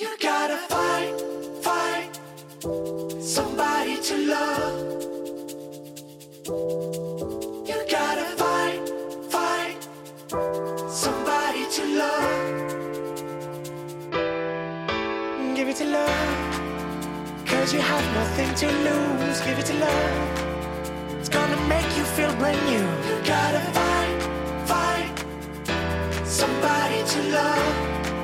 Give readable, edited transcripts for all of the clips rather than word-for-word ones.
You gotta find somebody to love. You gotta find somebody to love. Give it to love, 'cause you have nothing to lose. Give it to love, it's gonna make you feel brand new. You gotta find somebody to love.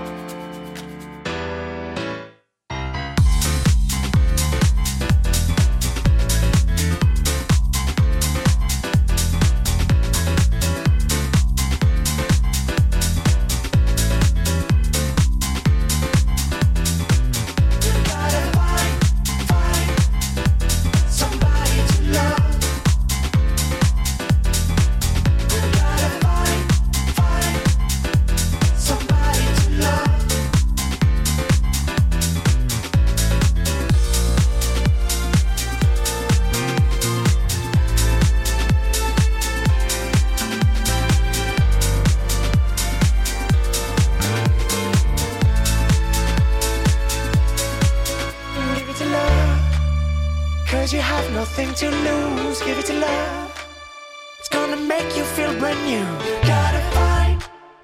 You have nothing to lose. Give it to love, it's gonna make you feel brand new. You gotta find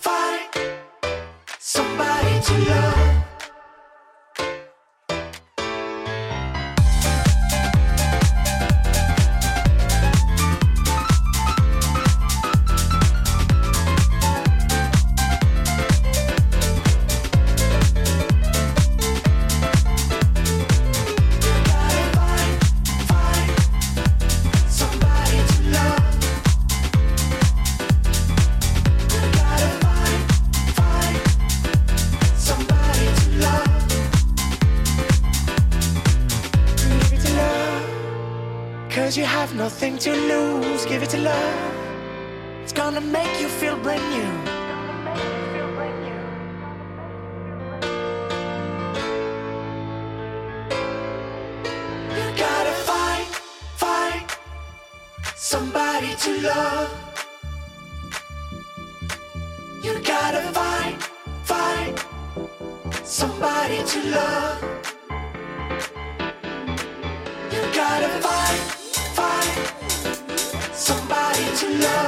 somebody to love. Cause you have nothing to lose. Give it to love, it's gonna make you feel brand new. You gotta find somebody to love. You gotta find somebody to love. You gotta find somebody to love.